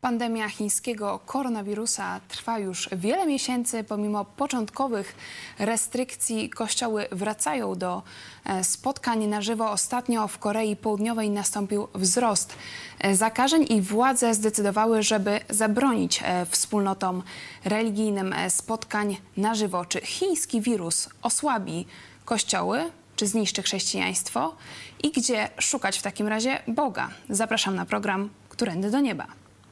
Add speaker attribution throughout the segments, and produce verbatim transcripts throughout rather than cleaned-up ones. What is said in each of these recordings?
Speaker 1: Pandemia chińskiego koronawirusa trwa już wiele miesięcy. Pomimo początkowych restrykcji kościoły wracają do spotkań na żywo. Ostatnio w Korei Południowej nastąpił wzrost zakażeń i władze zdecydowały, żeby zabronić wspólnotom religijnym spotkań na żywo. Czy chiński wirus osłabi kościoły, czy zniszczy chrześcijaństwo? I gdzie szukać w takim razie Boga? Zapraszam na program Którędy do Nieba.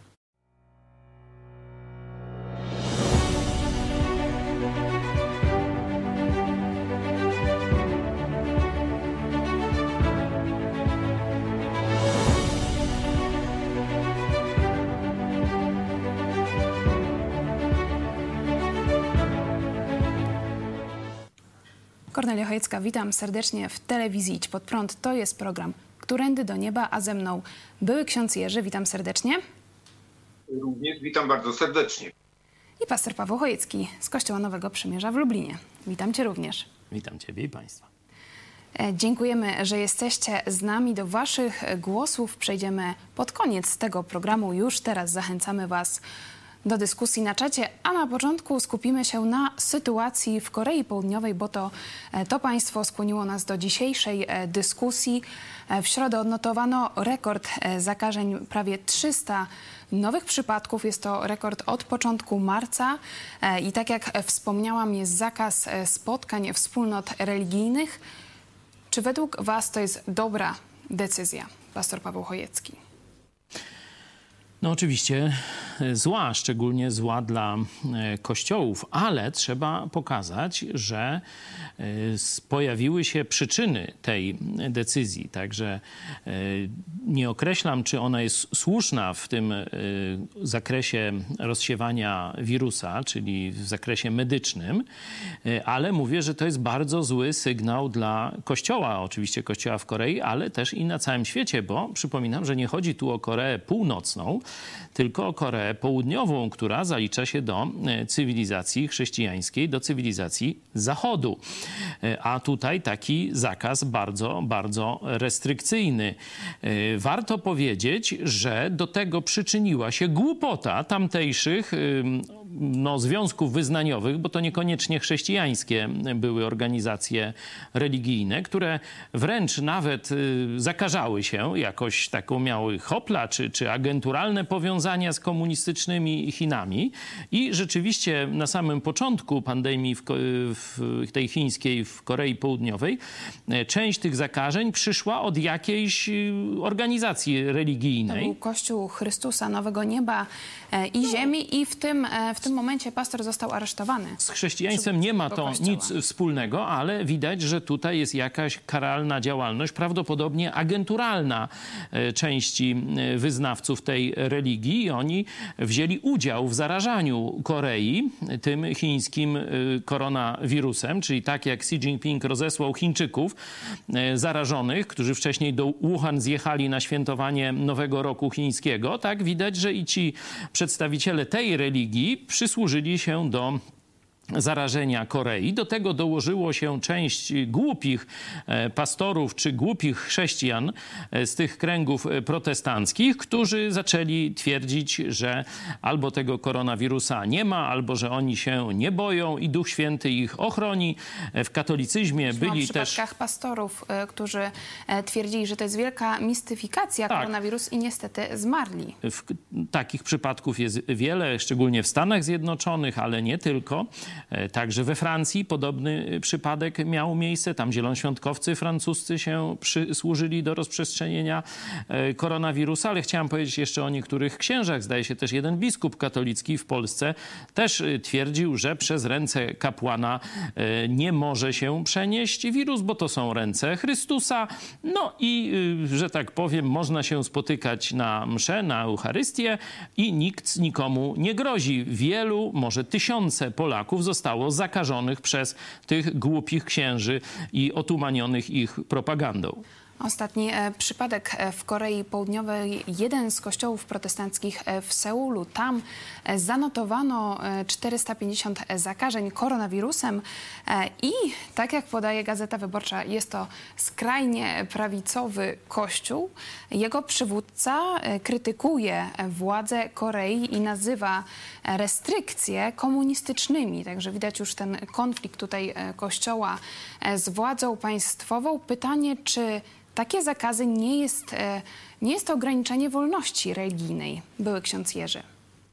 Speaker 1: Kornelia Chojecka, witam serdecznie w telewizji Idź Pod Prąd. To jest program Którędy do Nieba, a ze mną były ksiądz Jerzy. Witam serdecznie.
Speaker 2: Również witam bardzo serdecznie.
Speaker 1: I pastor Paweł Chojecki z Kościoła Nowego Przymierza w Lublinie. Witam cię również.
Speaker 3: Witam ciebie i państwa.
Speaker 1: Dziękujemy, że jesteście z nami. Do waszych głosów przejdziemy pod koniec tego programu. Już teraz zachęcamy was do dyskusji na czacie, a na początku skupimy się na sytuacji w Korei Południowej, bo to, to państwo skłoniło nas do dzisiejszej dyskusji. W środę odnotowano rekord zakażeń, prawie trzysta nowych przypadków. Jest to rekord od początku marca i tak jak wspomniałam, jest zakaz spotkań wspólnot religijnych. Czy według was to jest dobra decyzja, pastor Paweł Chojecki?
Speaker 3: No oczywiście zła, szczególnie zła dla kościołów, ale trzeba pokazać, że pojawiły się przyczyny tej decyzji. Także nie określam, czy ona jest słuszna w tym zakresie rozsiewania wirusa, czyli w zakresie medycznym, ale mówię, że to jest bardzo zły sygnał dla Kościoła, oczywiście Kościoła w Korei, ale też i na całym świecie, bo przypominam, że nie chodzi tu o Koreę Północną, tylko o Koreę Południową, która zalicza się do cywilizacji chrześcijańskiej, do cywilizacji Zachodu. A tutaj taki zakaz bardzo, bardzo restrykcyjny. Warto powiedzieć, że do tego przyczyniła się głupota tamtejszych no, związków wyznaniowych, bo to niekoniecznie chrześcijańskie były organizacje religijne, które wręcz nawet zakażały się, jakoś taką miały hopla czy, czy agenturalne powiązania z komunistycznymi Chinami. I rzeczywiście na samym początku pandemii w, w tej chińskiej w Korei Południowej część tych zakażeń przyszła od jakiejś organizacji religijnej.
Speaker 1: To był Kościół Chrystusa Nowego Nieba i no. Ziemi i w tym, w tym momencie pastor został aresztowany.
Speaker 3: Z chrześcijaństwem nie ma to kościoła. Nic wspólnego, ale widać, że tutaj jest jakaś karalna działalność, prawdopodobnie agenturalna części wyznawców tej religii. Oni wzięli udział w zarażaniu Korei tym chińskim koronawirusem, czyli tak jak Xi Jinping rozesłał Chińczyków zarażonych, którzy wcześniej do Wuhan zjechali na świętowanie Nowego Roku Chińskiego, tak widać, że i ci przedstawiciele tej religii przysłużyli się do zarażenia Korei. Do tego dołożyło się część głupich pastorów czy głupich chrześcijan z tych kręgów protestanckich, którzy zaczęli twierdzić, że albo tego koronawirusa nie ma, albo że oni się nie boją i Duch Święty ich ochroni. W katolicyzmie
Speaker 1: Myśmy
Speaker 3: byli
Speaker 1: o przypadkach
Speaker 3: też
Speaker 1: pastorów, którzy twierdzili, że to jest wielka mistyfikacja, tak. Koronawirus i niestety zmarli.
Speaker 3: W, takich przypadków jest wiele, szczególnie w Stanach Zjednoczonych, ale nie tylko. Także we Francji podobny przypadek miał miejsce. Tam zielonoświątkowcy francuscy się przysłużyli do rozprzestrzenienia koronawirusa, ale chciałem powiedzieć jeszcze o niektórych księżach. Zdaje się też jeden biskup katolicki w Polsce też twierdził, że przez ręce kapłana nie może się przenieść wirus, bo to są ręce Chrystusa. No i, że tak powiem, można się spotykać na mszę, na Eucharystię i nikt nikomu nie grozi. Wielu, może tysiące Polaków zostało zakażonych przez tych głupich księży i otumanionych ich propagandą.
Speaker 1: Ostatni przypadek w Korei Południowej. Jeden z kościołów protestanckich w Seulu. Tam zanotowano czterysta pięćdziesiąt zakażeń koronawirusem i tak jak podaje Gazeta Wyborcza, jest to skrajnie prawicowy kościół. Jego przywódca krytykuje władze Korei i nazywa restrykcje komunistycznymi. Także widać już ten konflikt tutaj kościoła z władzą państwową. Pytanie, czy takie zakazy nie jest, nie jest to ograniczenie wolności religijnej, były ksiądz Jerzy.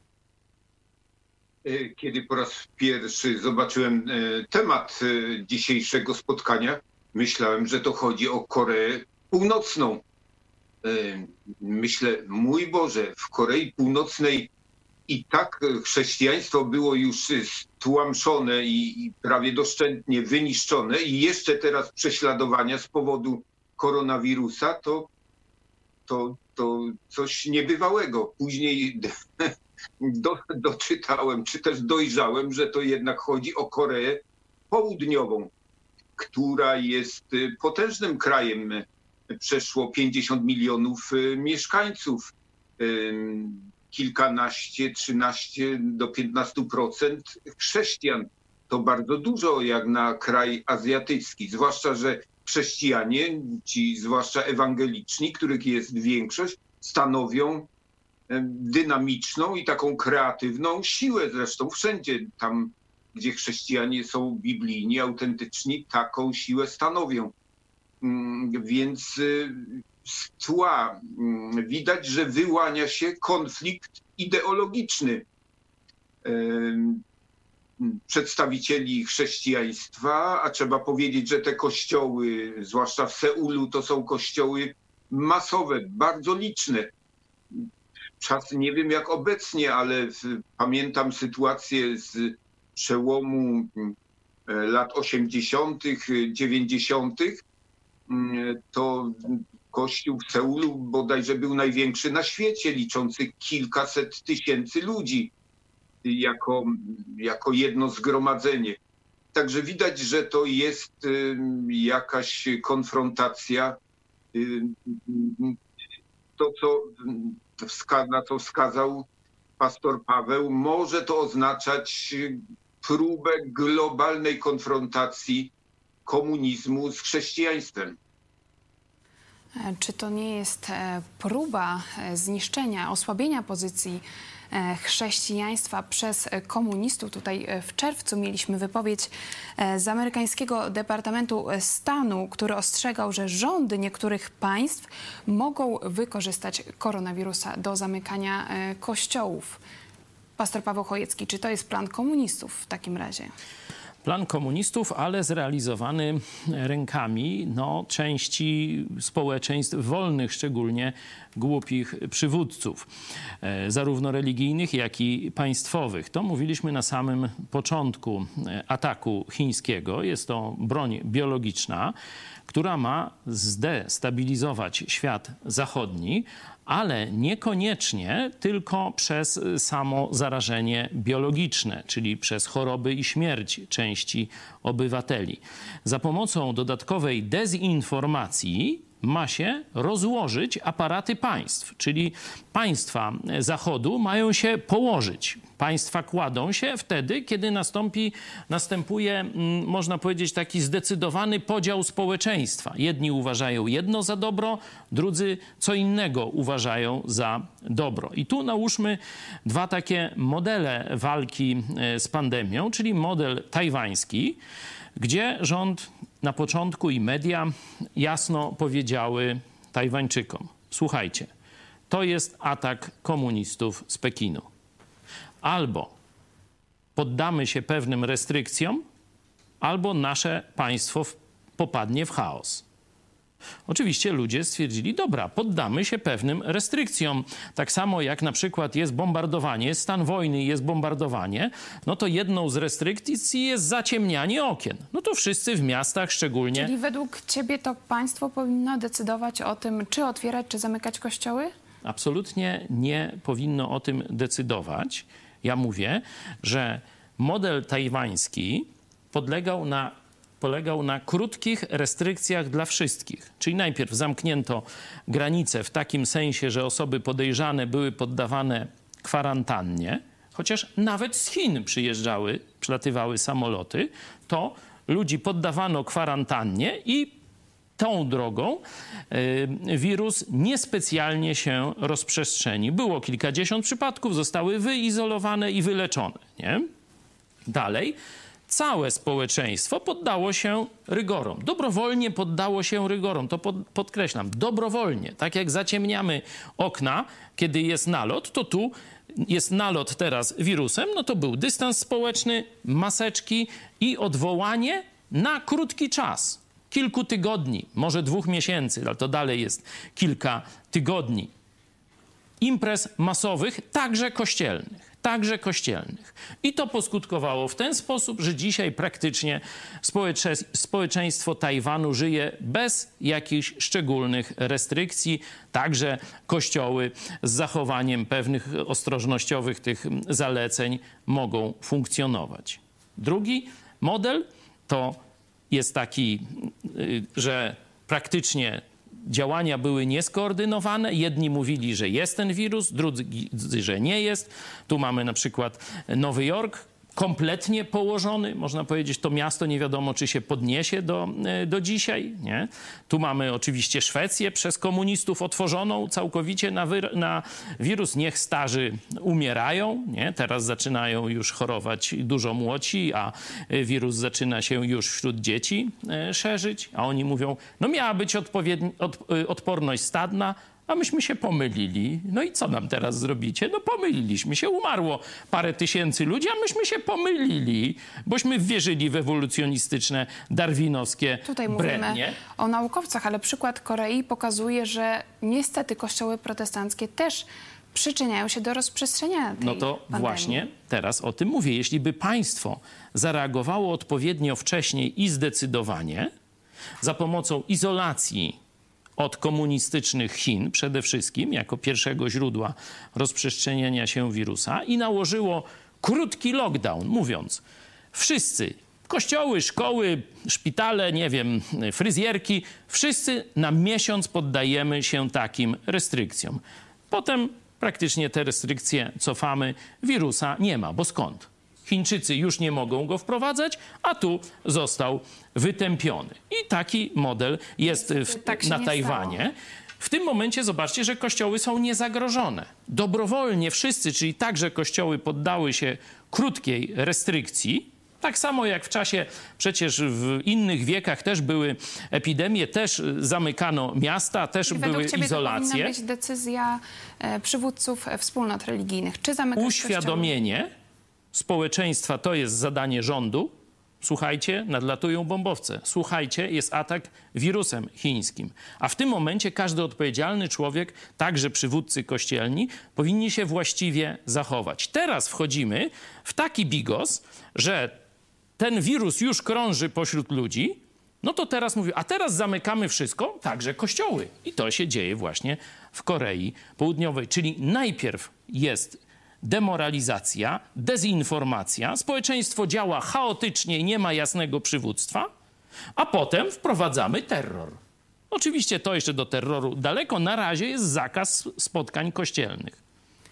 Speaker 2: Kiedy po raz pierwszy zobaczyłem temat dzisiejszego spotkania, myślałem, że to chodzi o Koreę Północną. Myślę, mój Boże, w Korei Północnej i tak chrześcijaństwo było już stłamszone i, i prawie doszczętnie wyniszczone i jeszcze teraz prześladowania z powodu koronawirusa, to, to, to coś niebywałego. Później do, doczytałem, czy też dojrzałem, że to jednak chodzi o Koreę Południową, która jest potężnym krajem. Przeszło pięćdziesiąt milionów mieszkańców, kilkanaście, trzynaście do piętnastu procent chrześcijan. To bardzo dużo jak na kraj azjatycki, zwłaszcza, że chrześcijanie, ci zwłaszcza ewangeliczni, których jest większość, stanowią dynamiczną i taką kreatywną siłę. Zresztą wszędzie tam, gdzie chrześcijanie są biblijni, autentyczni, taką siłę stanowią. Więc z tła widać, że wyłania się konflikt ideologiczny przedstawicieli chrześcijaństwa, a trzeba powiedzieć, że te kościoły, zwłaszcza w Seulu, to są kościoły masowe, bardzo liczne. Czas nie wiem jak obecnie, ale pamiętam sytuację z przełomu lat osiemdziesiątych, dziewięćdziesiątych. To kościół w Seulu bodajże był największy na świecie, liczący kilkaset tysięcy ludzi jako, jako jedno zgromadzenie. Także widać, że to jest jakaś konfrontacja. To, co na co wskazał pastor Paweł, może to oznaczać próbę globalnej konfrontacji komunizmu z chrześcijaństwem.
Speaker 1: Czy to nie jest próba zniszczenia, osłabienia pozycji chrześcijaństwa przez komunistów? Tutaj w czerwcu mieliśmy wypowiedź z amerykańskiego Departamentu Stanu, który ostrzegał, że rządy niektórych państw mogą wykorzystać koronawirusa do zamykania kościołów. Pastor Paweł Chojecki, czy to jest plan komunistów w takim razie?
Speaker 3: Plan komunistów, ale zrealizowany rękami no, części społeczeństw wolnych, szczególnie głupich przywódców, e, zarówno religijnych, jak i państwowych. To mówiliśmy na samym początku ataku chińskiego. Jest to broń biologiczna, która ma zdestabilizować świat zachodni, ale niekoniecznie tylko przez samo zarażenie biologiczne, czyli przez choroby i śmierć części obywateli. Za pomocą dodatkowej dezinformacji ma się rozłożyć aparaty państw, czyli państwa Zachodu mają się położyć. Państwa kładą się wtedy, kiedy nastąpi, następuje, można powiedzieć, taki zdecydowany podział społeczeństwa. Jedni uważają jedno za dobro, drudzy co innego uważają za dobro. I tu nałóżmy dwa takie modele walki z pandemią, czyli model tajwański, gdzie rząd na początku i media jasno powiedziały Tajwańczykom: słuchajcie, to jest atak komunistów z Pekinu. Albo poddamy się pewnym restrykcjom, albo nasze państwo popadnie w chaos. Oczywiście ludzie stwierdzili, dobra, poddamy się pewnym restrykcjom. Tak samo jak na przykład jest bombardowanie, stan wojny i jest bombardowanie, no to jedną z restrykcji jest zaciemnianie okien. No to wszyscy w miastach szczególnie...
Speaker 1: Czyli według ciebie to państwo powinno decydować o tym, czy otwierać, czy zamykać kościoły?
Speaker 3: Absolutnie nie powinno o tym decydować. Ja mówię, że model tajwański podlegał na polegał na krótkich restrykcjach dla wszystkich. Czyli najpierw zamknięto granice w takim sensie, że osoby podejrzane były poddawane kwarantannie, chociaż nawet z Chin przyjeżdżały, przylatywały samoloty, to ludzi poddawano kwarantannie i tą drogą y, wirus niespecjalnie się rozprzestrzeni. Było kilkadziesiąt przypadków, zostały wyizolowane i wyleczone. Nie? Dalej, całe społeczeństwo poddało się rygorom. Dobrowolnie poddało się rygorom. To pod, podkreślam, dobrowolnie. Tak jak zaciemniamy okna, kiedy jest nalot, to tu jest nalot teraz wirusem, no to był dystans społeczny, maseczki i odwołanie na krótki czas. Kilku tygodni, może dwóch miesięcy, ale to dalej jest kilka tygodni. Imprez masowych, także kościelnych. Także kościelnych. I to poskutkowało w ten sposób, że dzisiaj praktycznie społecze społeczeństwo Tajwanu żyje bez jakichś szczególnych restrykcji. Także kościoły z zachowaniem pewnych ostrożnościowych tych zaleceń mogą funkcjonować. Drugi model to jest taki, że praktycznie działania były nieskoordynowane. Jedni mówili, że jest ten wirus, drudzy, że nie jest. Tu mamy na przykład Nowy Jork, kompletnie położony. Można powiedzieć, to miasto nie wiadomo, czy się podniesie do, do dzisiaj. Nie? Tu mamy oczywiście Szwecję przez komunistów otworzoną całkowicie na, na wirus. Niech starzy umierają. Nie? Teraz zaczynają już chorować dużo młodsi, a wirus zaczyna się już wśród dzieci szerzyć. A oni mówią, no miała być odpowiedni, od, odporność stadna, a myśmy się pomylili. No i co nam teraz zrobicie? No pomyliliśmy się. Umarło parę tysięcy ludzi, a myśmy się pomylili, bośmy wierzyli w ewolucjonistyczne, darwinowskie
Speaker 1: Tutaj
Speaker 3: brednie.
Speaker 1: Mówimy o naukowcach, ale przykład Korei pokazuje, że niestety kościoły protestanckie też przyczyniają się do rozprzestrzeniania tej
Speaker 3: No to
Speaker 1: pandemii.
Speaker 3: właśnie teraz o tym mówię. Jeśli by państwo zareagowało odpowiednio wcześniej i zdecydowanie, za pomocą izolacji od komunistycznych Chin przede wszystkim, jako pierwszego źródła rozprzestrzeniania się wirusa i nałożyło krótki lockdown, mówiąc, wszyscy, kościoły, szkoły, szpitale, nie wiem, fryzjerki, wszyscy na miesiąc poddajemy się takim restrykcjom. Potem praktycznie te restrykcje cofamy, wirusa nie ma, bo skąd? Chińczycy już nie mogą go wprowadzać, a tu został wytępiony. I taki model jest w,
Speaker 1: tak
Speaker 3: na Tajwanie.
Speaker 1: Stało.
Speaker 3: W tym momencie zobaczcie, że kościoły są niezagrożone. Dobrowolnie wszyscy, czyli także kościoły poddały się krótkiej restrykcji. Tak samo jak w czasie, przecież w innych wiekach też były epidemie, też zamykano miasta, też
Speaker 1: I
Speaker 3: były
Speaker 1: według ciebie
Speaker 3: izolacje.
Speaker 1: To powinna być decyzja e, przywódców wspólnot religijnych. Czy zamykać
Speaker 3: Uświadomienie społeczeństwa to jest zadanie rządu. Słuchajcie, nadlatują bombowce. Słuchajcie, jest atak wirusem chińskim. A w tym momencie każdy odpowiedzialny człowiek, także przywódcy kościelni, powinni się właściwie zachować. Teraz wchodzimy w taki bigos, że ten wirus już krąży pośród ludzi, no to teraz mówię, a teraz zamykamy wszystko, także kościoły. I to się dzieje właśnie w Korei Południowej. Czyli najpierw jest demoralizacja, dezinformacja, społeczeństwo działa chaotycznie i nie ma jasnego przywództwa, a potem wprowadzamy terror. Oczywiście to jeszcze do terroru daleko. Na razie jest zakaz spotkań kościelnych.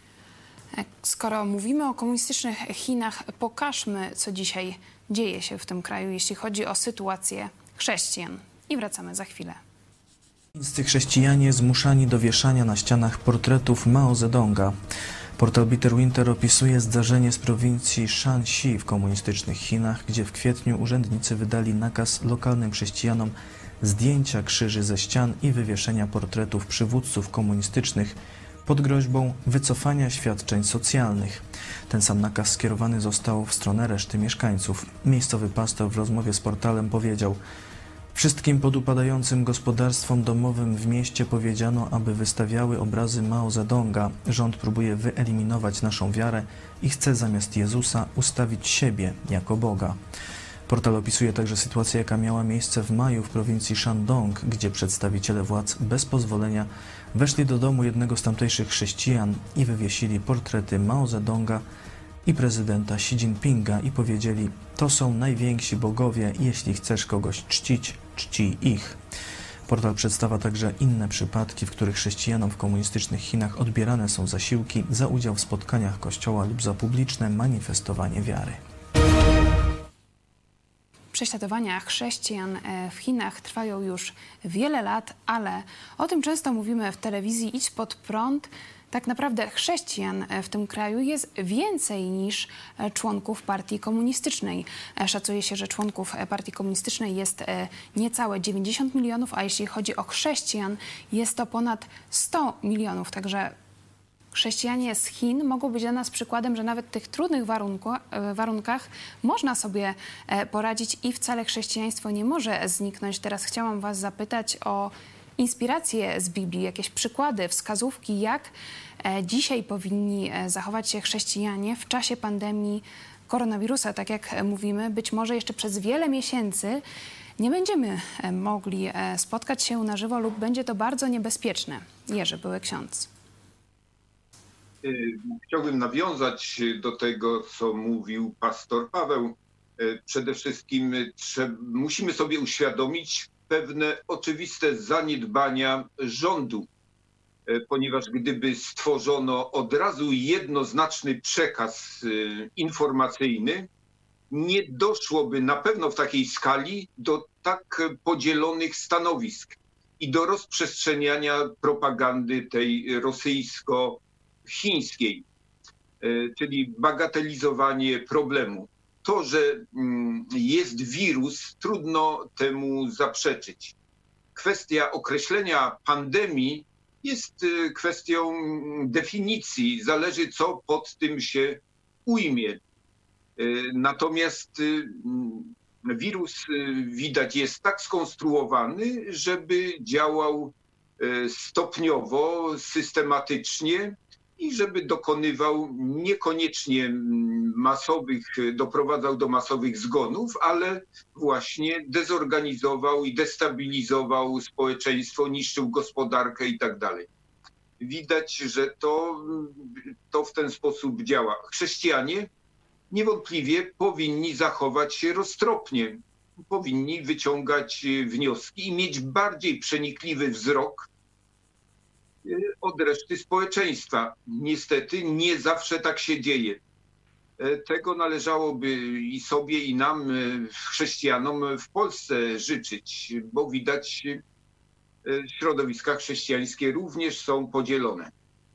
Speaker 1: Skoro mówimy o komunistycznych Chinach, pokażmy, co dzisiaj dzieje się w tym kraju, jeśli chodzi o sytuację chrześcijan. I wracamy za chwilę.
Speaker 4: Chińscy chrześcijanie zmuszani do wieszania na ścianach portretów Mao Zedonga. Portal Bitter Winter opisuje zdarzenie z prowincji Shanxi w komunistycznych Chinach, gdzie w kwietniu urzędnicy wydali nakaz lokalnym chrześcijanom zdjęcia krzyży ze ścian i wywieszenia portretów przywódców komunistycznych pod groźbą wycofania świadczeń socjalnych. Ten sam nakaz skierowany został w stronę reszty mieszkańców. Miejscowy pastor w rozmowie z portalem powiedział: wszystkim podupadającym gospodarstwom domowym w mieście powiedziano, aby wystawiały obrazy Mao Zedonga. Rząd próbuje wyeliminować naszą wiarę i chce zamiast Jezusa ustawić siebie jako Boga. Portal opisuje także sytuację, jaka miała miejsce w maju w prowincji Shandong, gdzie przedstawiciele władz bez pozwolenia weszli do domu jednego z tamtejszych chrześcijan i wywiesili portrety Mao Zedonga i prezydenta Xi Jinpinga i powiedzieli: to są najwięksi bogowie, jeśli chcesz kogoś czcić, czci ich. Portal przedstawia także inne przypadki, w których chrześcijanom w komunistycznych Chinach odbierane są zasiłki za udział w spotkaniach kościoła lub za publiczne manifestowanie wiary.
Speaker 1: Prześladowania chrześcijan w Chinach trwają już wiele lat, ale o tym często mówimy w telewizji Idź Pod Prąd. Tak naprawdę chrześcijan w tym kraju jest więcej niż członków partii komunistycznej. Szacuje się, że członków partii komunistycznej jest niecałe dziewięćdziesiąt milionów, a jeśli chodzi o chrześcijan, jest to ponad sto milionów. Także chrześcijanie z Chin mogą być dla nas przykładem, że nawet w tych trudnych warunku, warunkach można sobie poradzić i wcale chrześcijaństwo nie może zniknąć. Teraz chciałam was zapytać o inspiracje z Biblii, jakieś przykłady, wskazówki, jak dzisiaj powinni zachować się chrześcijanie w czasie pandemii koronawirusa. Tak jak mówimy, być może jeszcze przez wiele miesięcy nie będziemy mogli spotkać się na żywo lub będzie to bardzo niebezpieczne. Jerzy, były ksiądz.
Speaker 2: Chciałbym nawiązać do tego, co mówił pastor Paweł. Przede wszystkim trzeba, musimy sobie uświadomić pewne oczywiste zaniedbania rządu, ponieważ gdyby stworzono od razu jednoznaczny przekaz informacyjny, nie doszłoby na pewno w takiej skali do tak podzielonych stanowisk i do rozprzestrzeniania propagandy tej rosyjsko-chińskiej, czyli bagatelizowanie problemu. To, że jest wirus, trudno temu zaprzeczyć. Kwestia określenia pandemii jest kwestią definicji, zależy co pod tym się ujmie. Natomiast wirus, widać, jest tak skonstruowany, żeby działał stopniowo, systematycznie i żeby dokonywał niekoniecznie masowych, doprowadzał do masowych zgonów, ale właśnie dezorganizował i destabilizował społeczeństwo, niszczył gospodarkę i tak dalej. Widać, że to, to w ten sposób działa. Chrześcijanie niewątpliwie powinni zachować się roztropnie, powinni wyciągać wnioski i mieć bardziej przenikliwy wzrok od reszty społeczeństwa. Niestety nie zawsze tak się dzieje. Tego należałoby i sobie, i nam, chrześcijanom w Polsce życzyć, bo widać, środowiska chrześcijańskie również są podzielone.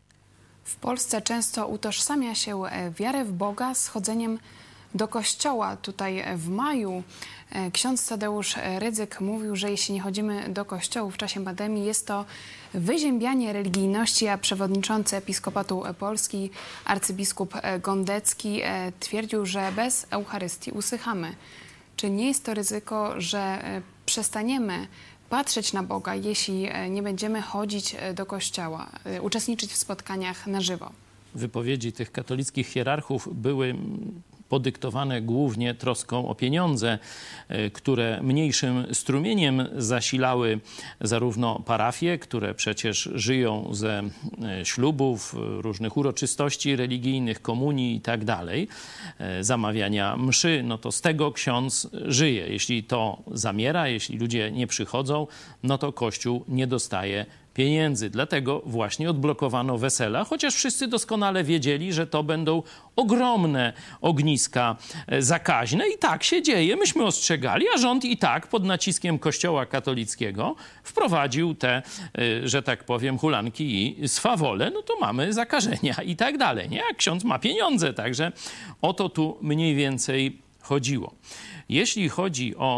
Speaker 1: W Polsce często utożsamia się wiarę w Boga z chodzeniem do kościoła. Tutaj w maju ksiądz Tadeusz Rydzyk mówił, że jeśli nie chodzimy do kościołu w czasie pandemii, jest to wyziębianie religijności, a przewodniczący Episkopatu Polski, arcybiskup Gondecki, twierdził, że bez Eucharystii usychamy. Czy nie jest to ryzyko, że przestaniemy patrzeć na Boga, jeśli nie będziemy chodzić do kościoła, uczestniczyć w spotkaniach na żywo?
Speaker 3: Wypowiedzi tych katolickich hierarchów były podyktowane głównie troską o pieniądze, które mniejszym strumieniem zasilały zarówno parafie, które przecież żyją ze ślubów, różnych uroczystości religijnych, komunii i tak dalej, zamawiania mszy, no to z tego ksiądz żyje. Jeśli to zamiera, jeśli ludzie nie przychodzą, no to Kościół nie dostaje pieniędzy. Dlatego właśnie odblokowano wesela, chociaż wszyscy doskonale wiedzieli, że to będą ogromne ogniska zakaźne i tak się dzieje. Myśmy ostrzegali, a rząd i tak pod naciskiem Kościoła katolickiego wprowadził te, że tak powiem, hulanki i swawole, no to mamy zakażenia i tak dalej, nie? A ksiądz ma pieniądze, także o to tu mniej więcej chodziło. Jeśli chodzi o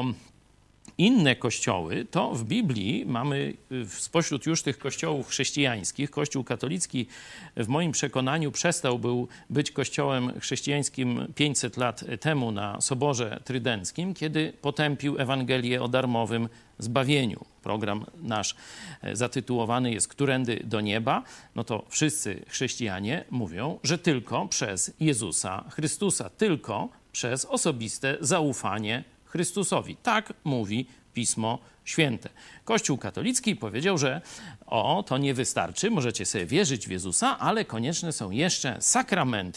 Speaker 3: inne kościoły, to w Biblii mamy spośród już tych kościołów chrześcijańskich, Kościół katolicki w moim przekonaniu przestał był być kościołem chrześcijańskim pięćset lat temu na Soborze Trydenckim, kiedy potępił Ewangelię o darmowym zbawieniu. Program nasz zatytułowany jest Którędy do nieba. No to wszyscy chrześcijanie mówią, że tylko przez Jezusa Chrystusa, tylko przez osobiste zaufanie Chrystusowi. Tak mówi Pismo Święte. Kościół katolicki powiedział, że o, to nie wystarczy, możecie sobie wierzyć w Jezusa, ale konieczne są jeszcze sakramenty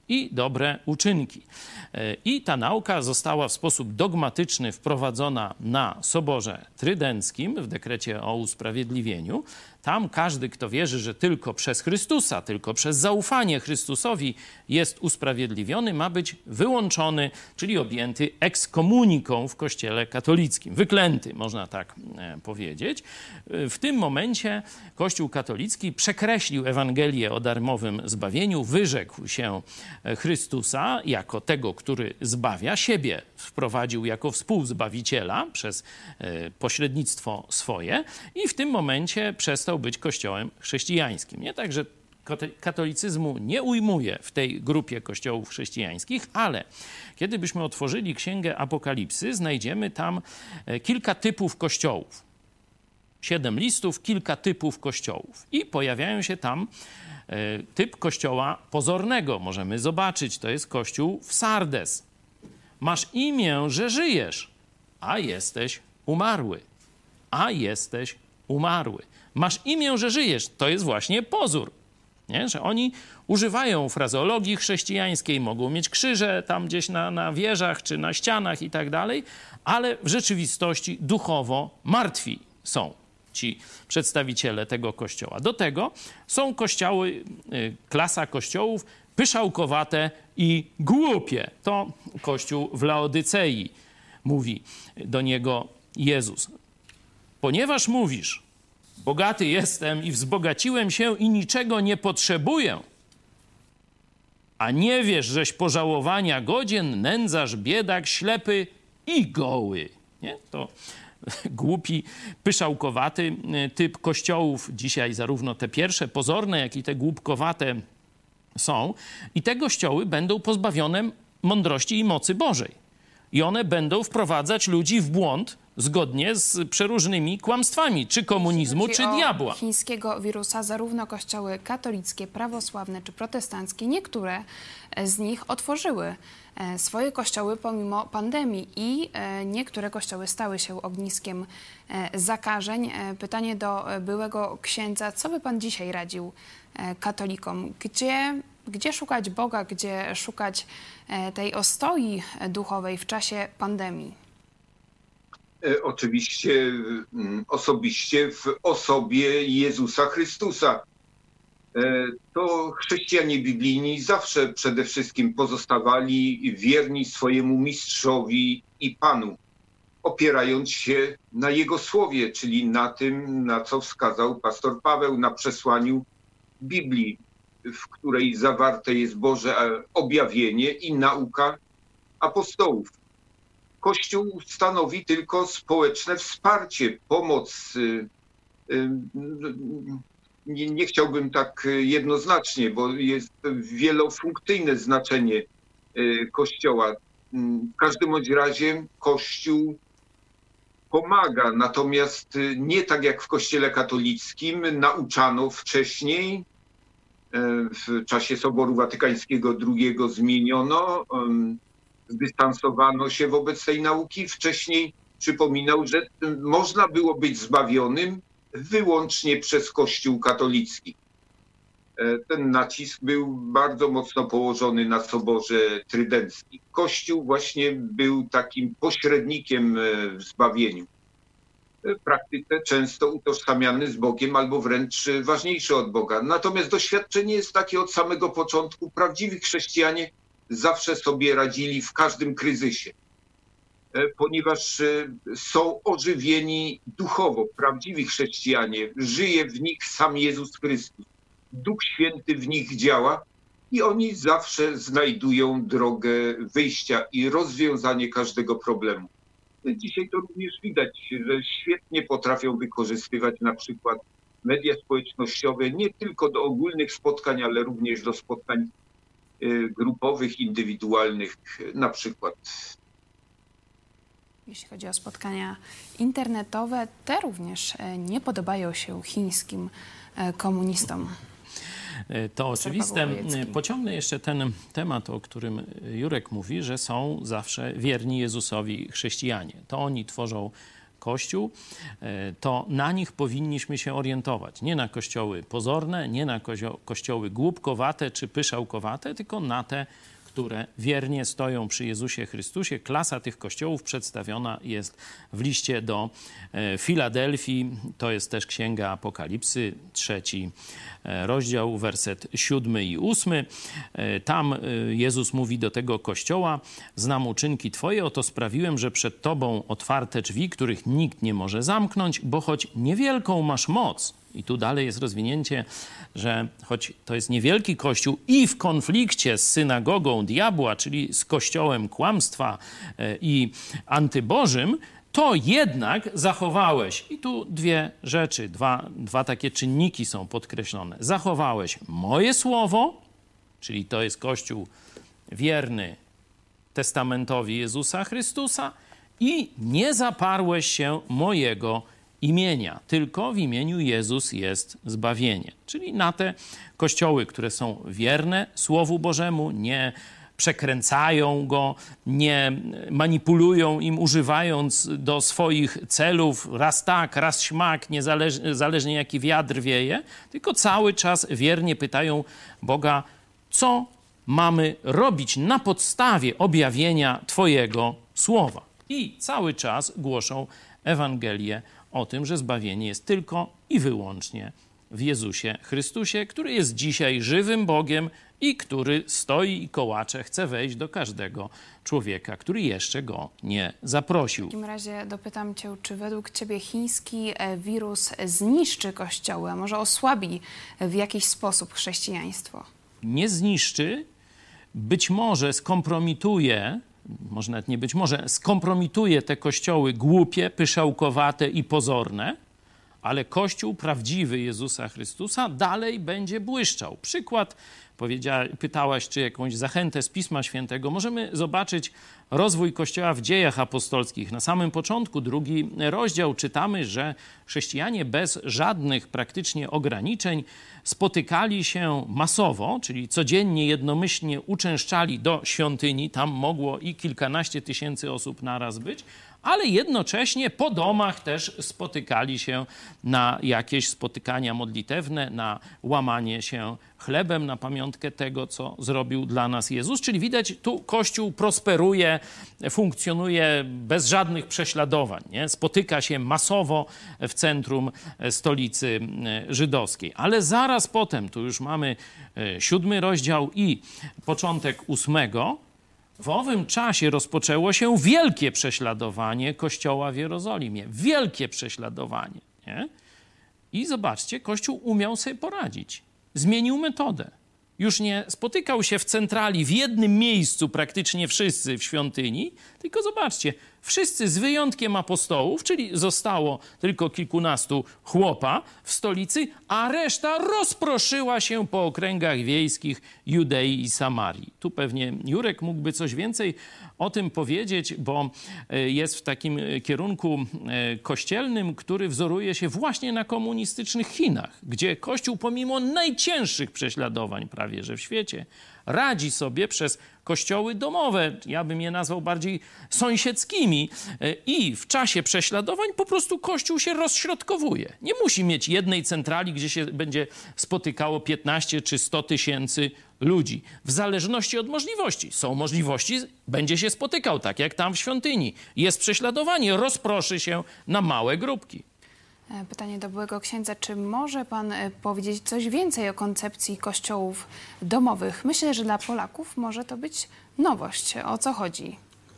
Speaker 3: i dobre uczynki. I ta nauka została w sposób dogmatyczny wprowadzona na Soborze Trydenckim w dekrecie o usprawiedliwieniu. Tam każdy, kto wierzy, że tylko przez Chrystusa, tylko przez zaufanie Chrystusowi jest usprawiedliwiony, ma być wyłączony, czyli objęty ekskomuniką w Kościele katolickim. Wyklęty, można tak powiedzieć. W tym momencie Kościół katolicki przekreślił Ewangelię o darmowym zbawieniu, wyrzekł się Chrystusa jako tego, który zbawia, siebie wprowadził jako współzbawiciela przez pośrednictwo swoje i w tym momencie przestał być kościołem chrześcijańskim. Nie? Także katolicyzmu nie ujmuje w tej grupie kościołów chrześcijańskich, ale kiedy byśmy otworzyli Księgę Apokalipsy, znajdziemy tam kilka typów kościołów. Siedem listów, kilka typów kościołów. I pojawiają się tam typ kościoła pozornego. Możemy zobaczyć, to jest kościół w Sardes. Masz imię, że żyjesz, a jesteś umarły. A jesteś umarły. Masz imię, że żyjesz. To jest właśnie pozór. Nie? Że oni używają frazeologii chrześcijańskiej, mogą mieć krzyże tam gdzieś na, na wieżach czy na ścianach i tak dalej, ale w rzeczywistości duchowo martwi są ci przedstawiciele tego kościoła. Do tego są kościoły, klasa kościołów pyszałkowate i głupie. To kościół w Laodycei, mówi do niego Jezus. Ponieważ mówisz, bogaty jestem i wzbogaciłem się i niczego nie potrzebuję, a nie wiesz, żeś pożałowania godzien, nędzarz, biedak, ślepy i goły. Nie? To głupi, pyszałkowaty typ kościołów. Dzisiaj zarówno te pierwsze pozorne, jak i te głupkowate są. I te kościoły będą pozbawione mądrości i mocy Bożej. I one będą wprowadzać ludzi w błąd zgodnie z przeróżnymi kłamstwami, czy komunizmu, czy diabła.
Speaker 1: Chińskiego wirusa zarówno kościoły katolickie, prawosławne czy protestanckie, niektóre z nich otworzyły swoje kościoły pomimo pandemii i niektóre kościoły stały się ogniskiem zakażeń. Pytanie do byłego księdza, co by pan dzisiaj radził katolikom? Gdzie, gdzie szukać Boga, gdzie szukać tej ostoi duchowej w czasie pandemii?
Speaker 2: Oczywiście osobiście w osobie Jezusa Chrystusa. To chrześcijanie biblijni zawsze przede wszystkim pozostawali wierni swojemu mistrzowi i Panu, opierając się na Jego słowie, czyli na tym, na co wskazał pastor Paweł, na przesłaniu Biblii, w której zawarte jest Boże objawienie i nauka apostołów. Kościół stanowi tylko społeczne wsparcie, pomoc. Nie, nie chciałbym tak jednoznacznie, bo jest wielofunkcyjne znaczenie Kościoła. W każdym bądź razie Kościół pomaga, natomiast nie tak jak w Kościele katolickim nauczano wcześniej, w czasie Soboru Watykańskiego drugiego zmieniono, zdystansowano się wobec tej nauki. Wcześniej przypominał, że można było być zbawionym wyłącznie przez Kościół katolicki. Ten nacisk był bardzo mocno położony na Soborze Trydenckim. Kościół właśnie był takim pośrednikiem w zbawieniu. W praktyce często utożsamiany z Bogiem albo wręcz ważniejszy od Boga. Natomiast doświadczenie jest takie od samego początku. Prawdziwi chrześcijanie zawsze sobie radzili w każdym kryzysie, ponieważ są ożywieni duchowo. Prawdziwi chrześcijanie, żyje w nich sam Jezus Chrystus. Duch Święty w nich działa i oni zawsze znajdują drogę wyjścia i rozwiązanie każdego problemu. Dzisiaj to również widać, że świetnie potrafią wykorzystywać na przykład media społecznościowe nie tylko do ogólnych spotkań, ale również do spotkań grupowych, indywidualnych na przykład.
Speaker 1: Jeśli chodzi o spotkania internetowe, te również nie podobają się chińskim komunistom.
Speaker 3: To oczywiste. Pociągnę jeszcze ten temat, o którym Jurek mówi, że są zawsze wierni Jezusowi chrześcijanie. To oni tworzą Kościół, to na nich powinniśmy się orientować. Nie na kościoły pozorne, nie na kościoły głupkowate czy pyszałkowate, tylko na te, które wiernie stoją przy Jezusie Chrystusie. Klasa tych kościołów przedstawiona jest w liście do Filadelfii. To jest też Księga Apokalipsy, trzeci rozdział, werset siódmy i ósmy. Tam Jezus mówi do tego kościoła: znam uczynki Twoje, oto sprawiłem, że przed Tobą otwarte drzwi, których nikt nie może zamknąć, bo choć niewielką masz moc. I tu dalej jest rozwinięcie, że choć to jest niewielki kościół i w konflikcie z synagogą diabła, czyli z kościołem kłamstwa i antybożym, to jednak zachowałeś. I tu dwie rzeczy, dwa, dwa takie czynniki są podkreślone. Zachowałeś moje słowo, czyli to jest kościół wierny testamentowi Jezusa Chrystusa, i nie zaparłeś się mojego imienia, tylko w imieniu Jezus jest zbawienie. Czyli na te kościoły, które są wierne Słowu Bożemu, nie przekręcają go, nie manipulują im, używając do swoich celów raz tak, raz śmak, niezależnie zależnie jaki wiatr wieje, tylko cały czas wiernie pytają Boga, co mamy robić na podstawie objawienia Twojego Słowa. I cały czas głoszą Ewangelię o tym, że zbawienie jest tylko i wyłącznie w Jezusie Chrystusie, który jest dzisiaj żywym Bogiem i który stoi i kołacze, chce wejść do każdego człowieka, który jeszcze go nie zaprosił.
Speaker 1: W takim razie dopytam Cię, czy według Ciebie chiński wirus zniszczy kościoły, a może osłabi w jakiś sposób chrześcijaństwo?
Speaker 3: Nie zniszczy, być może skompromituje, może nawet nie być może, skompromituje te kościoły głupie, pyszałkowate i pozorne, ale Kościół prawdziwy Jezusa Chrystusa dalej będzie błyszczał. Przykład, powiedziała, pytałaś, czy jakąś zachętę z Pisma Świętego. Możemy zobaczyć rozwój Kościoła w Dziejach Apostolskich. Na samym początku, drugi rozdział, czytamy, że chrześcijanie bez żadnych praktycznie ograniczeń spotykali się masowo, czyli codziennie, jednomyślnie uczęszczali do świątyni. Tam mogło i kilkanaście tysięcy osób naraz być, ale jednocześnie po domach też spotykali się na jakieś spotykania modlitewne, na łamanie się chlebem, na pamiątkę tego, co zrobił dla nas Jezus. Czyli widać, tu Kościół prosperuje, funkcjonuje bez żadnych prześladowań, nie? Spotyka się masowo w centrum stolicy żydowskiej. Ale zaraz potem, tu już mamy siódmy rozdział i początek ósmego, w owym czasie rozpoczęło się wielkie prześladowanie Kościoła w Jerozolimie. Wielkie prześladowanie. Nie? I zobaczcie, Kościół umiał sobie poradzić. Zmienił metodę. Już nie spotykał się w centrali, w jednym miejscu praktycznie wszyscy w świątyni, tylko zobaczcie, wszyscy z wyjątkiem apostołów, czyli zostało tylko kilkunastu chłopa w stolicy, a reszta rozproszyła się po okręgach wiejskich Judei i Samarii. Tu pewnie Jurek mógłby coś więcej o tym powiedzieć, bo jest w takim kierunku kościelnym, który wzoruje się właśnie na komunistycznych Chinach, gdzie Kościół pomimo najcięższych prześladowań prawie że w świecie radzi sobie przez kościoły domowe, ja bym je nazwał bardziej sąsiedzkimi, i w czasie prześladowań po prostu Kościół się rozśrodkowuje. Nie musi mieć jednej centrali, gdzie się będzie spotykało piętnaście czy sto tysięcy ludzi. W zależności od możliwości. Są możliwości, będzie się spotykał, tak jak tam w świątyni. Jest prześladowanie, rozproszy się na małe grupki.
Speaker 1: Pytanie do byłego księdza, czy może pan powiedzieć coś więcej o koncepcji kościołów domowych? Myślę, że dla Polaków może to być nowość. O co chodzi?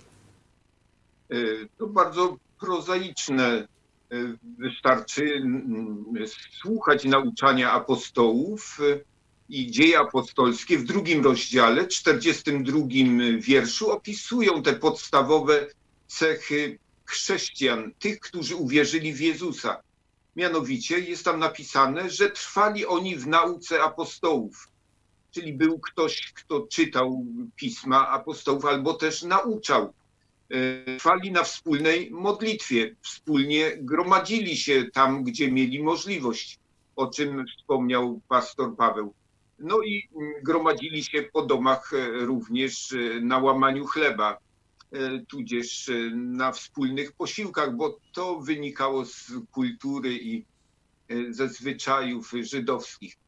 Speaker 2: To bardzo prozaiczne. Wystarczy słuchać nauczania apostołów i Dzieje apostolskie w drugim rozdziale, czterdziestym drugim wierszu opisują te podstawowe cechy chrześcijan, tych, którzy uwierzyli w Jezusa. Mianowicie jest tam napisane, że trwali oni w nauce apostołów. Czyli był ktoś, kto czytał pisma apostołów albo też nauczał. Trwali na wspólnej modlitwie, wspólnie gromadzili się tam, gdzie mieli możliwość, o czym wspomniał pastor Paweł. No i gromadzili się po domach również na łamaniu chleba. tudzież na wspólnych posiłkach, bo to wynikało z kultury i ze zwyczajów żydowskich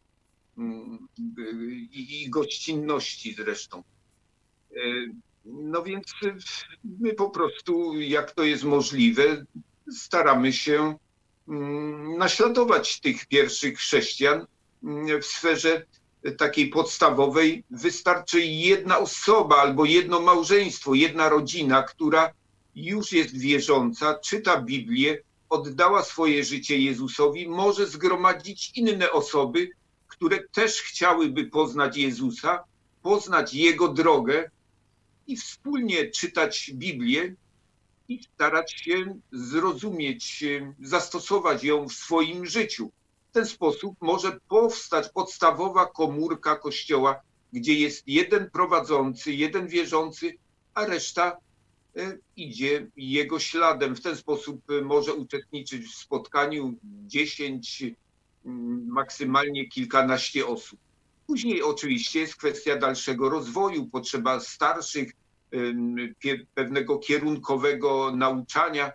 Speaker 2: i gościnności zresztą. No więc my po prostu, jak to jest możliwe, staramy się naśladować tych pierwszych chrześcijan w sferze takiej podstawowej. Wystarczy jedna osoba albo jedno małżeństwo, jedna rodzina, która już jest wierząca, czyta Biblię, oddała swoje życie Jezusowi, może zgromadzić inne osoby, które też chciałyby poznać Jezusa, poznać Jego drogę i wspólnie czytać Biblię i starać się zrozumieć, zastosować ją w swoim życiu. W ten sposób może powstać podstawowa komórka Kościoła, gdzie jest jeden prowadzący, jeden wierzący, a reszta idzie jego śladem. W ten sposób może uczestniczyć w spotkaniu dziesięć, maksymalnie kilkanaście osób. Później oczywiście jest kwestia dalszego rozwoju, potrzeba starszych, pewnego kierunkowego nauczania,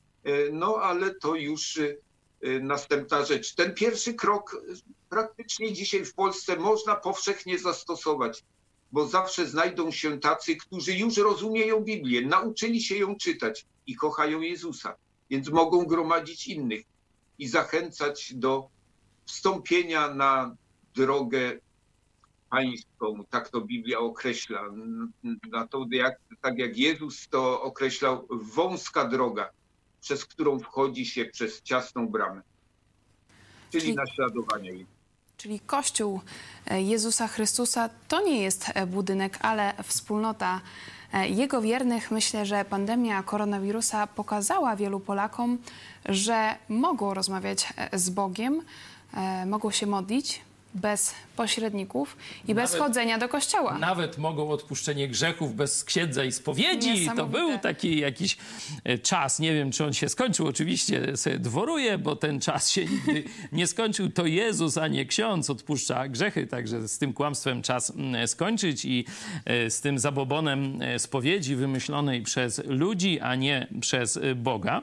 Speaker 2: no ale to już następna rzecz. Ten pierwszy krok praktycznie dzisiaj w Polsce można powszechnie zastosować, bo zawsze znajdą się tacy, którzy już rozumieją Biblię, nauczyli się ją czytać i kochają Jezusa, więc mogą gromadzić innych i zachęcać do wstąpienia na drogę pańską, tak to Biblia określa, na to, jak, tak jak Jezus to określał, wąska droga, przez którą wchodzi się przez ciasną bramę, czyli, czyli naśladowanie jej.
Speaker 1: Czyli Kościół Jezusa Chrystusa to nie jest budynek, ale wspólnota Jego wiernych. Myślę, że pandemia koronawirusa pokazała wielu Polakom, że mogą rozmawiać z Bogiem, mogą się modlić bez pośredników i nawet, bez chodzenia do kościoła.
Speaker 3: Nawet mogą odpuszczenie grzechów bez księdza i spowiedzi. To był taki jakiś czas, nie wiem, czy on się skończył. Oczywiście sobie dworuję, bo ten czas się nigdy nie skończył. To Jezus, a nie ksiądz odpuszcza grzechy. Także z tym kłamstwem czas skończyć i z tym zabobonem spowiedzi wymyślonej przez ludzi, a nie przez Boga.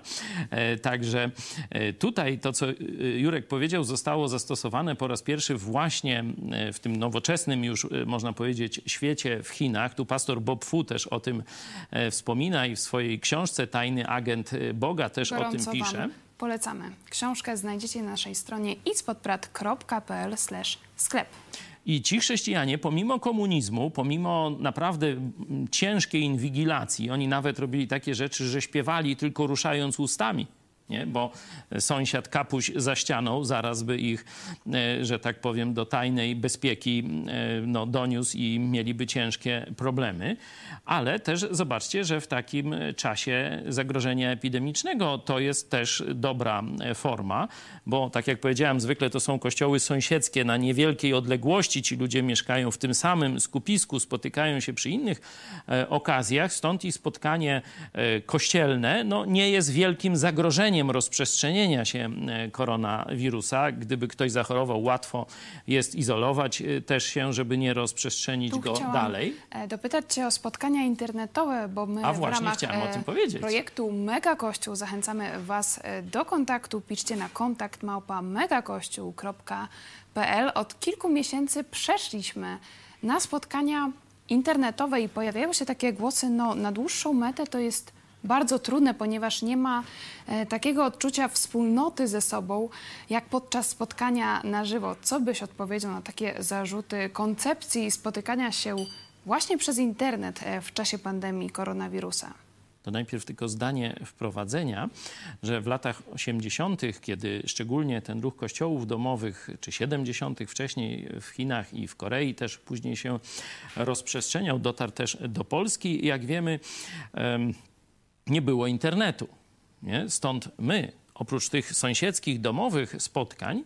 Speaker 3: Także tutaj to, co Jurek powiedział, zostało zastosowane po raz pierwszy właśnie w tym nowoczesnym już, można powiedzieć, świecie w Chinach. Tu pastor Bob Fu też o tym wspomina i w swojej książce Tajny agent Boga też
Speaker 1: Gorąco
Speaker 3: o tym pisze.
Speaker 1: Wam polecamy. Książkę znajdziecie na naszej stronie idzpodprat kropka pl slash sklep.
Speaker 3: I ci chrześcijanie, pomimo komunizmu, pomimo naprawdę ciężkiej inwigilacji, oni nawet robili takie rzeczy, że śpiewali tylko ruszając ustami. Nie? Bo sąsiad kapuś za ścianą zaraz by ich, że tak powiem, do tajnej bezpieki no, doniósł i mieliby ciężkie problemy. Ale też zobaczcie, że w takim czasie zagrożenia epidemicznego to jest też dobra forma, bo tak jak powiedziałem, zwykle to są kościoły sąsiedzkie na niewielkiej odległości. Ci ludzie mieszkają w tym samym skupisku, spotykają się przy innych okazjach, stąd i spotkanie kościelne no, nie jest wielkim zagrożeniem rozprzestrzenienia się koronawirusa. Gdyby ktoś zachorował, łatwo jest izolować też się, żeby nie rozprzestrzenić
Speaker 1: tu
Speaker 3: go dalej.
Speaker 1: Dopytać cię o spotkania internetowe, bo my
Speaker 3: A
Speaker 1: w
Speaker 3: właśnie,
Speaker 1: ramach
Speaker 3: chciałem o tym powiedzieć.
Speaker 1: projektu Mega Kościół zachęcamy was do kontaktu. Piszcie na kontakt małpa megakościół kropka pl. Od kilku miesięcy przeszliśmy na spotkania internetowe i pojawiają się takie głosy, no na dłuższą metę to jest bardzo trudne, ponieważ nie ma e, takiego odczucia wspólnoty ze sobą, jak podczas spotkania na żywo. Co byś odpowiedział na takie zarzuty koncepcji spotykania się właśnie przez internet e, w czasie pandemii koronawirusa?
Speaker 3: To najpierw tylko zdanie wprowadzenia, że w latach osiemdziesiątych, kiedy szczególnie ten ruch kościołów domowych, czy siedemdziesiątych wcześniej w Chinach i w Korei też później się rozprzestrzeniał, dotarł też do Polski. Jak wiemy, em, nie było internetu. Nie? Stąd my, oprócz tych sąsiedzkich, domowych spotkań,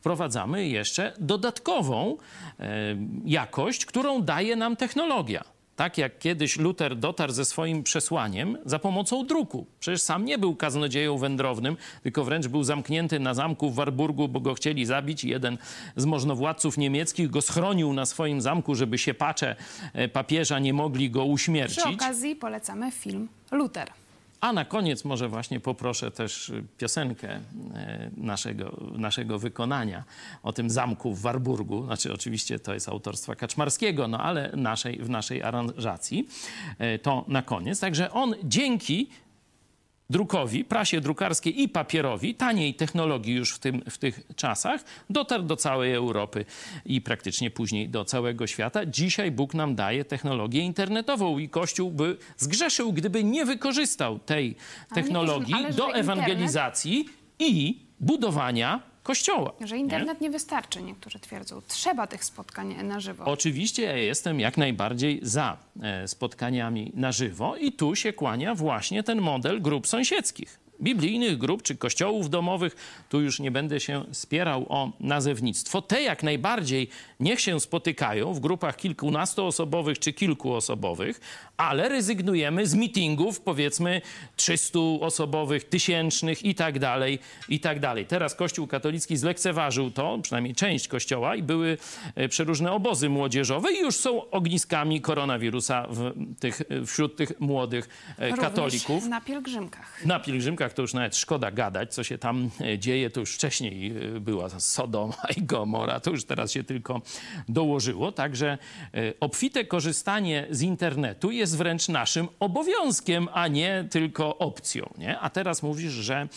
Speaker 3: wprowadzamy jeszcze dodatkową e, jakość, którą daje nam technologia. tak jak kiedyś Luter dotarł ze swoim przesłaniem za pomocą druku. Przecież sam nie był kaznodzieją wędrownym, tylko wręcz był zamknięty na zamku w Warburgu, bo go chcieli zabić. Jeden z możnowładców niemieckich go schronił na swoim zamku, żeby siepacze papieża nie mogli go uśmiercić.
Speaker 1: Przy okazji polecamy film Luter.
Speaker 3: A na koniec może właśnie poproszę też piosenkę naszego, naszego wykonania o tym zamku w Warburgu. Znaczy oczywiście to jest autorstwa Kaczmarskiego, no ale naszej, w naszej aranżacji. To na koniec. Także on dzięki drukowi, prasie drukarskiej i papierowi, taniej technologii już w, tym, w tych czasach, dotarł do całej Europy i praktycznie później do całego świata. Dzisiaj Bóg nam daje technologię internetową i Kościół by zgrzeszył, gdyby nie wykorzystał tej technologii
Speaker 1: ale
Speaker 3: do
Speaker 1: że
Speaker 3: ewangelizacji internet... i budowania Kościoła.
Speaker 1: Że internet nie? nie wystarczy, niektórzy twierdzą. Trzeba tych spotkań na żywo.
Speaker 3: Oczywiście ja jestem jak najbardziej za spotkaniami na żywo i tu się kłania właśnie ten model grup sąsiedzkich. Biblijnych grup czy kościołów domowych, tu już nie będę się spierał o nazewnictwo. Te jak najbardziej niech się spotykają w grupach kilkunastoosobowych czy kilkuosobowych, ale rezygnujemy z meetingów, powiedzmy trzystuosobowych, tysięcznych i tak dalej, i tak dalej. Teraz Kościół katolicki zlekceważył to, przynajmniej część Kościoła, i były przeróżne obozy młodzieżowe i już są ogniskami koronawirusa w tych, wśród tych młodych
Speaker 1: Również
Speaker 3: katolików.
Speaker 1: na pielgrzymkach.
Speaker 3: Na pielgrzymkach to już nawet szkoda gadać, co się tam dzieje. To już wcześniej była Sodoma i Gomora, to już teraz się tylko dołożyło. Także obfite korzystanie z internetu jest wręcz naszym obowiązkiem, a nie tylko opcją. Nie? A teraz mówisz, że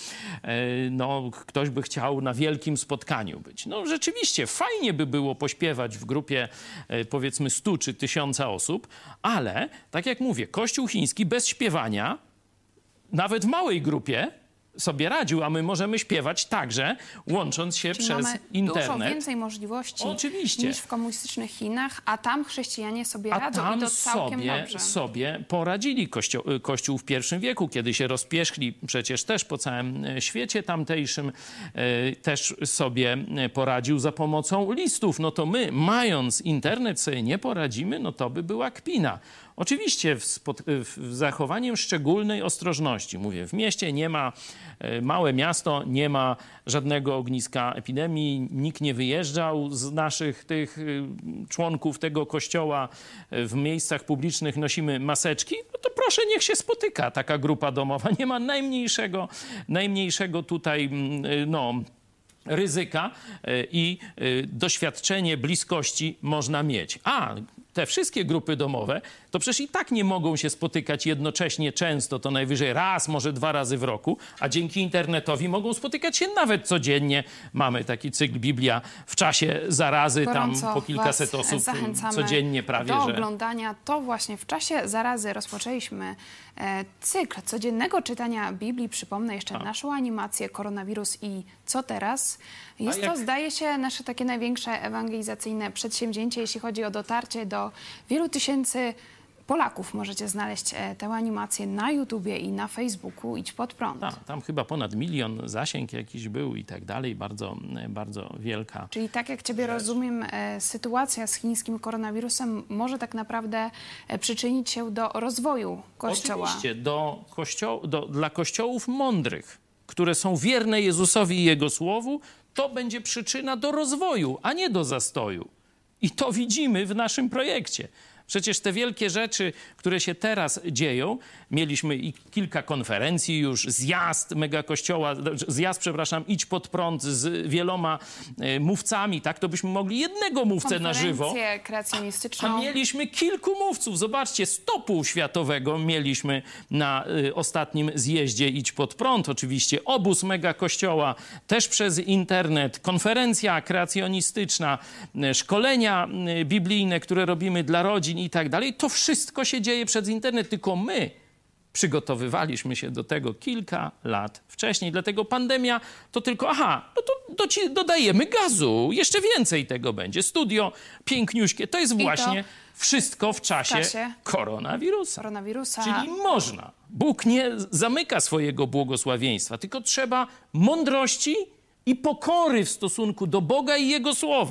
Speaker 3: no, ktoś by chciał na wielkim spotkaniu być. No rzeczywiście, fajnie by było pośpiewać w grupie powiedzmy stu czy tysiąca osób, ale tak jak mówię, Kościół chiński bez śpiewania nawet w małej grupie sobie radził, a my możemy śpiewać także, łącząc się
Speaker 1: Czyli
Speaker 3: przez
Speaker 1: mamy
Speaker 3: internet.
Speaker 1: dużo więcej możliwości
Speaker 3: Oczywiście.
Speaker 1: niż w komunistycznych Chinach, a tam chrześcijanie sobie
Speaker 3: A
Speaker 1: radzą
Speaker 3: tam
Speaker 1: i to całkiem
Speaker 3: sobie,
Speaker 1: dobrze.
Speaker 3: sobie poradzili Kościół, Kościół w pierwszym wieku, kiedy się rozpierzchli przecież też po całym świecie tamtejszym, e, też sobie poradził za pomocą listów. No to my, mając internet, sobie nie poradzimy, no to by była kpina. Oczywiście w, w zachowaniem szczególnej ostrożności. Mówię, w mieście nie ma, małe miasto, nie ma żadnego ogniska epidemii, nikt nie wyjeżdżał z naszych tych członków tego kościoła. W miejscach publicznych nosimy maseczki, no to proszę, niech się spotyka taka grupa domowa. Nie ma najmniejszego, najmniejszego tutaj, no, ryzyka i doświadczenie bliskości można mieć. A te wszystkie grupy domowe, to przecież i tak nie mogą się spotykać jednocześnie często, to najwyżej raz, może dwa razy w roku, a dzięki internetowi mogą spotykać się nawet codziennie. Mamy taki cykl Biblia w czasie zarazy,
Speaker 1: Gorąco
Speaker 3: tam po kilkaset
Speaker 1: was
Speaker 3: osób
Speaker 1: zachęcamy
Speaker 3: codziennie prawie,
Speaker 1: do
Speaker 3: że...
Speaker 1: oglądania. To właśnie w czasie zarazy rozpoczęliśmy e, cykl codziennego czytania Biblii. Przypomnę jeszcze a. naszą animację Koronawirus i co teraz. Jest
Speaker 3: jak...
Speaker 1: to, zdaje się, nasze takie największe ewangelizacyjne przedsięwzięcie, jeśli chodzi o dotarcie do wielu tysięcy Polaków. Możecie znaleźć tę animację na YouTubie i na Facebooku. Idź pod prąd.
Speaker 3: Ta, tam chyba ponad milion zasięg jakiś był i tak dalej. Bardzo, bardzo wielka.
Speaker 1: Czyli tak jak ciebie
Speaker 3: rzecz.
Speaker 1: rozumiem, e, sytuacja z chińskim koronawirusem może tak naprawdę e, przyczynić się do rozwoju Kościoła.
Speaker 3: Oczywiście, do kościo- do, dla kościołów mądrych, które są wierne Jezusowi i Jego Słowu, to będzie przyczyna do rozwoju, a nie do zastoju. I to widzimy w naszym projekcie. Przecież te wielkie rzeczy, które się teraz dzieją, mieliśmy i kilka konferencji już, zjazd megakościoła, zjazd, przepraszam, Idź pod prąd z wieloma e, mówcami, tak? To byśmy mogli jednego mówcę na żywo.
Speaker 1: Konferencję kreacjonistyczną.
Speaker 3: A mieliśmy kilku mówców. Zobaczcie, stopu światowego mieliśmy na y, ostatnim zjeździe Idź pod prąd. Oczywiście obóz megakościoła, też przez internet, konferencja kreacjonistyczna, y, szkolenia y, biblijne, które robimy dla rodzin i tak dalej. To wszystko się dzieje przez internet, tylko my przygotowywaliśmy się do tego kilka lat wcześniej. Dlatego pandemia to tylko, aha, no to doci- dodajemy gazu. Jeszcze więcej tego będzie. Studio piękniuśkie. To jest właśnie to wszystko w czasie, w czasie koronawirusa.
Speaker 1: koronawirusa.
Speaker 3: Czyli można. Bóg nie zamyka swojego błogosławieństwa, tylko trzeba mądrości i pokory w stosunku do Boga i Jego Słowa.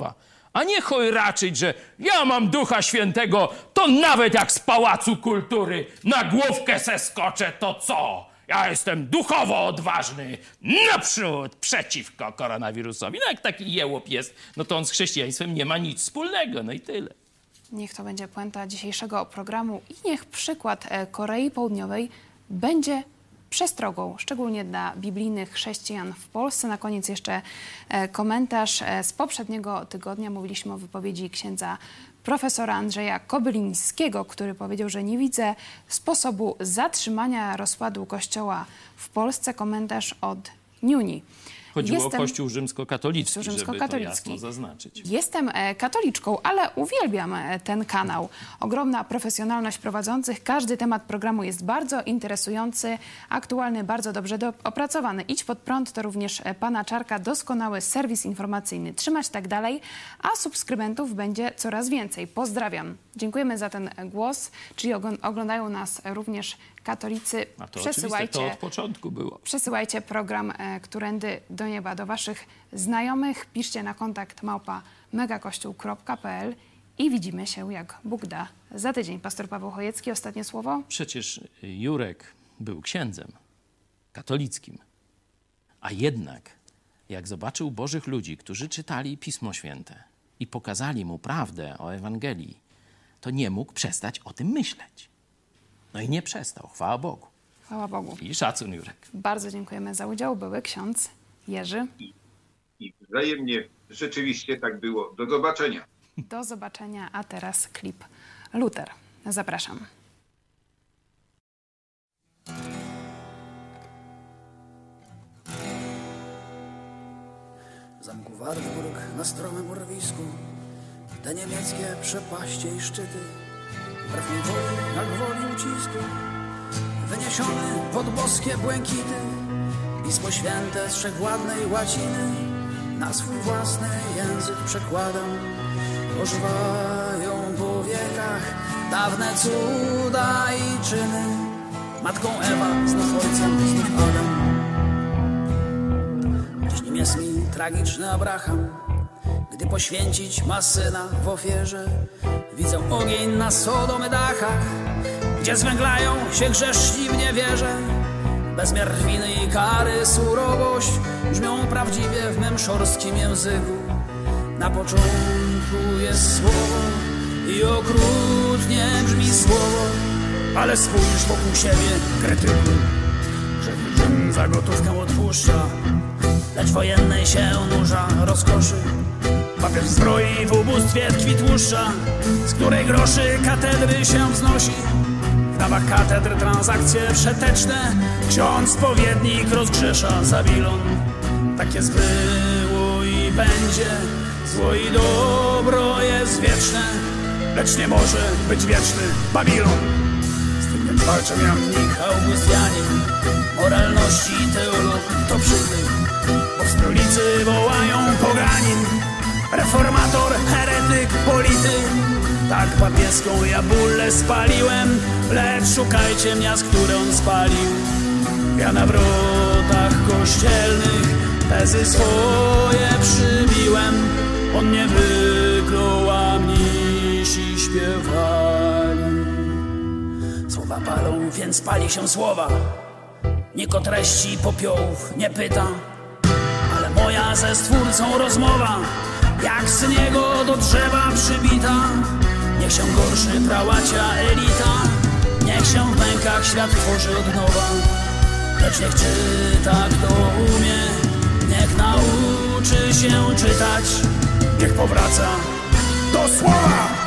Speaker 3: A nie chojraczyć, że ja mam Ducha Świętego, to nawet jak z Pałacu Kultury na główkę se skoczę, to co? Ja jestem duchowo odważny, naprzód, przeciwko koronawirusowi. No jak taki jełop jest, no to on z chrześcijaństwem nie ma nic wspólnego, no i tyle.
Speaker 1: Niech to będzie puenta dzisiejszego programu i niech przykład Korei Południowej będzie przestrogą, szczególnie dla biblijnych chrześcijan w Polsce. Na koniec jeszcze komentarz z poprzedniego tygodnia. Mówiliśmy o wypowiedzi księdza profesora Andrzeja Kobylińskiego, który powiedział, że nie widzę sposobu zatrzymania rozpadu Kościoła w Polsce. Komentarz od Niuni.
Speaker 3: Chodziło
Speaker 1: Jestem...
Speaker 3: o Kościół rzymskokatolicki,
Speaker 1: rzymskokatolicki.
Speaker 3: żeby to jasno zaznaczyć.
Speaker 1: Jestem katoliczką, ale uwielbiam ten kanał. Ogromna profesjonalność prowadzących. Każdy temat programu jest bardzo interesujący, aktualny, bardzo dobrze do, opracowany. Idź pod prąd to również pana Czarka, doskonały serwis informacyjny. Trzymać tak dalej, a subskrybentów będzie coraz więcej. Pozdrawiam. Dziękujemy za ten głos, czyli oglądają nas również katolicy.
Speaker 3: A to
Speaker 1: przesyłajcie,
Speaker 3: to od początku było.
Speaker 1: Przesyłajcie program e, Którędy do Nieba do waszych znajomych. Piszcie na kontakt małpa megakościół kropka p l i widzimy się, jak Bóg da, za tydzień. Pastor Paweł Chojecki, ostatnie słowo.
Speaker 3: Przecież Jurek był księdzem katolickim, a jednak jak zobaczył Bożych ludzi, którzy czytali Pismo Święte i pokazali mu prawdę o Ewangelii, to nie mógł przestać o tym myśleć. No i nie przestał, chwała Bogu.
Speaker 1: Chwała Bogu.
Speaker 3: I szacun, Jurek.
Speaker 1: Bardzo dziękujemy za udział. Były ksiądz Jerzy.
Speaker 2: I, I wzajemnie rzeczywiście tak było. Do zobaczenia.
Speaker 1: Do zobaczenia, a teraz klip Luther. Zapraszam.
Speaker 5: W zamku Wartburg na stromym urwisku te niemieckie przepaście i szczyty, wbrew mej woli, jak woli ucisku, wyniesiony pod boskie błękity, Pismo Święte z wszechwładnej łaciny na swój własny język przekładam. Ożywają po wiekach dawne cuda i czyny, matką Ewa, znów ojcem, znów Adam. Dziś nim jest mi tragiczny Abraham, gdy poświęcić ma syna w ofierze. Widzę ogień na Sodomy dachach, gdzie zwęglają się grzeszni w niewierze. Bezmiar winy i kary, surowość brzmią prawdziwie w mym szorstkim języku. Na początku jest słowo i okrutnie brzmi słowo, ale spójrz wokół siebie, krytyku. Że za gotówkę odpuszcza, lecz wojennej się nurza rozkoszy. Papież zbroi w ubóstwie tkwi tłuszcza, z której groszy katedry się wznosi. W dawach katedr transakcje przeteczne, ksiądz spowiednik rozgrzesza Zabilon. Tak jest było i będzie, zło i dobro jest wieczne, lecz nie może być wieczny Babilon. Z tym więc walczą jamnik Augustianin, moralności teolog to przytyk, bo w stolicy wołają poganin. Reformator, heretyk, polityk. Tak papieską ja bullę spaliłem, lecz szukajcie miast, które on spalił. Ja na wrotach kościelnych tezy swoje przybiłem. On nie wyklął, a mnisi śpiewali. Słowa palą, więc pali się słowa. Nikt o treści popiołów nie pyta, ale moja ze Stwórcą rozmowa, jak z niego do drzewa przybita. Niech się gorszy prałacia elita, niech się w mękach świat tworzy od nowa. Lecz niech czyta kto umie, niech nauczy się czytać, niech powraca do słowa.